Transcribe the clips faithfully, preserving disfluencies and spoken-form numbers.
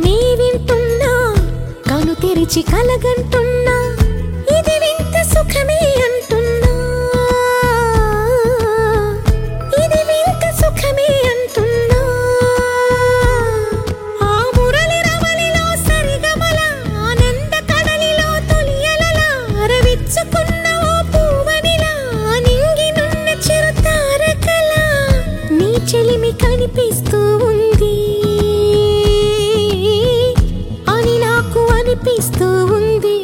గానమే వింటున్నా, కను తెరిచి కలగంటున్నా, ఇది వింత సుఖమే అంటున్నా, ఇది వింత సుఖమే అంటున్నా. ఆ మురళి రవళిలో సరిగమల, ఆనంద కడలిలో తొలియలల, అరవిచ్చుకున్న ఓ పూవనిలా, నింగినున్న చిరుతారకల, నీ చెలిమి కనిపిస్తూ ఉంది అని నాకు అనిపిస్తూ ఉంది.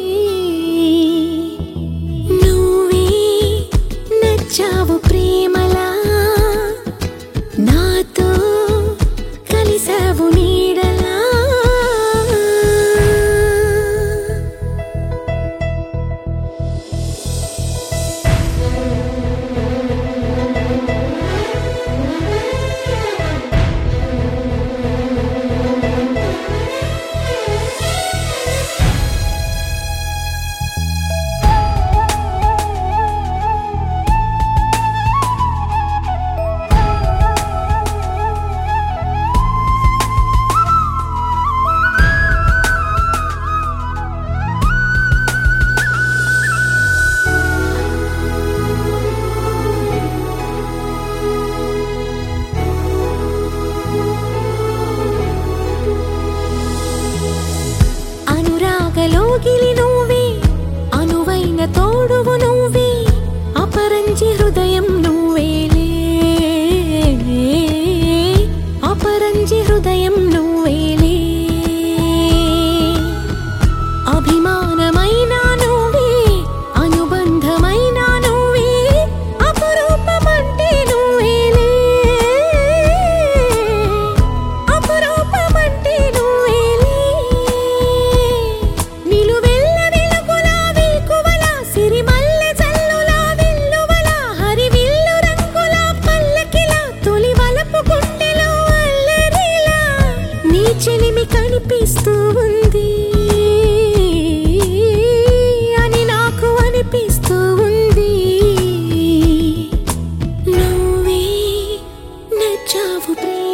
నువ్వే నచ్చావు ప్రేమలా, నాతో కలిసావు నీడలా. అనురాగలోగిలి నువ్వే, అనువైన తోడువు నువ్వే, అపరంజి హృదయం నువ్వేలే, అపరంజి హృదయం నువ్వేలే. అభిమానమైన నువ్వే, అనుబంధమైన నువ్వే, అపురూపమంటే నువ్వేలే, అపురూపమంటే నువ్వేలే. నిలువెల్ల వెలుగులా వేకువలా, సిరిమల్లె జల్లులా వెల్లువలా, హరివిల్లు రంగుల పల్లకిలా, తొలి వలపు గుండెలో అల్లరిలా, నీ చెలిమి కనిపిస్తూ ఉంది అని నాకు అనిపిస్తూ ఉంది. నువ్వే నచ్చావు ప్రేమ.